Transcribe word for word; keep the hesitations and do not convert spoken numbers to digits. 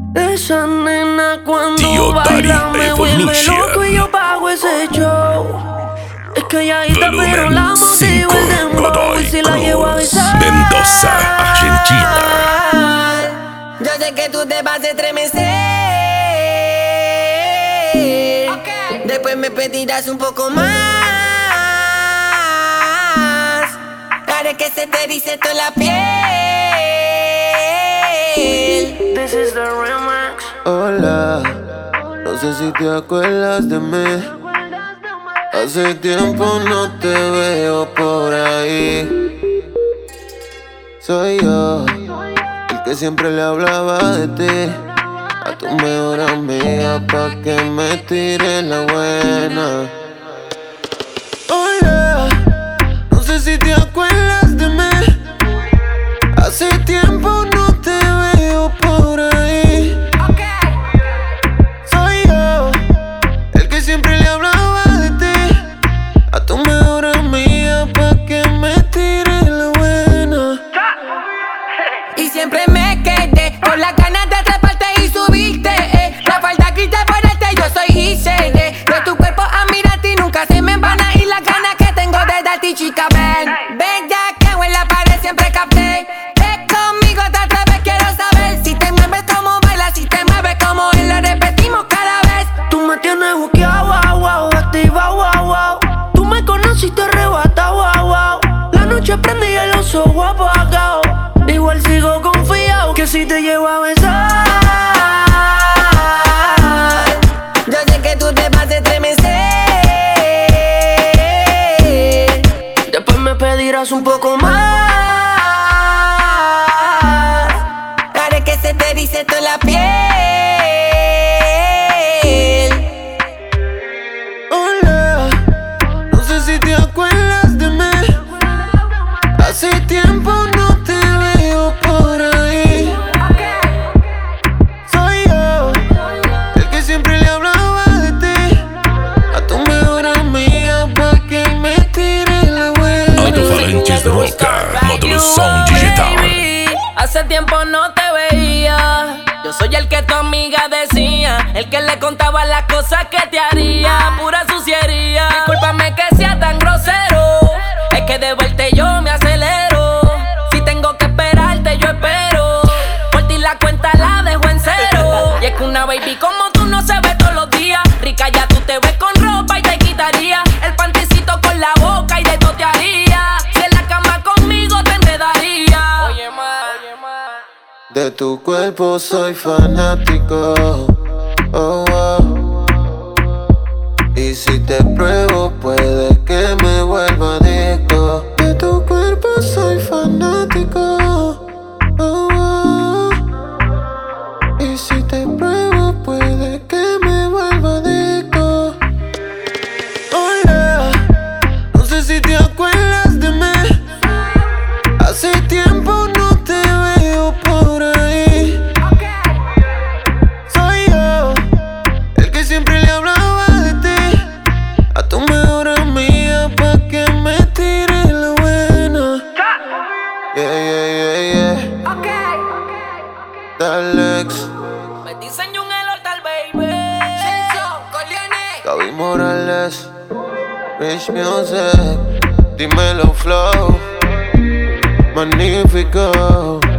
Esa nena cuando Tío baila Dari me vuelve Evolution. loco y yo pago ese show. Es que ella está pero la motivo el dembow y si la llevo a besar. Mendoza, Argentina. Yo sé que tú te vas a estremecer. Okay. Después me pedirás un poco más. Haré que se te erice toda la piel. This is the remix. Hola, no sé si te acuerdas de mí. Hace tiempo no te veo por ahí. Soy yo, el que siempre le hablaba de ti a tu mejor amiga pa' que me tire la buena. Hola, no sé si te acuerdas de mí. Hace tiempo no te veo por ahí. Soy yo, el que siempre le hablaba de ti a tu mejor amiga pa' que me tire la buena. Y siempre me quedé con las ganas de atraparte y subirte. Eh. La falda quité por este, yo soy Giselle. Eh. De tu cuerpo a mirarte y nunca se me van a ir las ganas que tengo de darte, chica. Ven, ven ya que en la pared siempre capté. Que conmigo te atreves, quiero saber si te mueves como bailas, si te mueves como él, lo repetimos cada vez. Tú me tienes buqueado, wow, wow, activa, wow, wow. Tú me conociste arrebatado, wow, wow. La noche prendí y el oso guapo apagado. Igual sigo confiado que si te llevo a besar. Yo sé que tú te vas a estremecer. Después me pedirás un poco más. Haré que se te erice toda la piel. Hola, no sé si te acuerdas de mí. Hace tiempo no te veo por ahí. Soy yo, el que siempre le hablaba de ti a tu mejor amiga pa' que me tire la buena. Alto-falantes de Roca, módulo Sound Digital. Hace tiempo no te veía. Yo soy el que tu amiga decía, el que le contaba las cosas que te haría. Pura suciería. Discúlpame que sea tan grosero. Es que de vuelta yo me acelero. Si tengo que esperarte, yo espero. Por ti la cuenta la dejo en cero. Y es que una baby como tú no se ve todos los días. Rica ya tú te ves con ropa y te quitaría el panticito con la boca y de todo te haría. Si en la cama conmigo te enredaría. Oye, ma, oye, ma. De tu cuerpo soy fanático, oh, oh. Y si te pruebo puede que me vuelva adicto. De tu cuerpo soy fanático, oh, oh. Y si te pruebo puede que me vuelva adicto. Hola, no sé si te acuerdas de mí. Hace tiempo no te veo por ahí. Soy yo, el que siempre le hablaba de ti a tu mejor amiga pa' que me tire la buena. Yeah, yeah, yeah, yeah. Dalex, Me diseño un el baby. Gaby Morales, Rich Music, dímelo flow, magnífico.